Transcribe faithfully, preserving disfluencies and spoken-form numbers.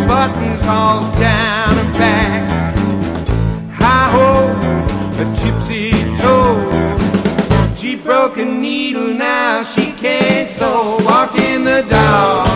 buttons all down her back. Hi-ho, a gypsy toe. She broke a needle, now she can't sew. Walking the dog.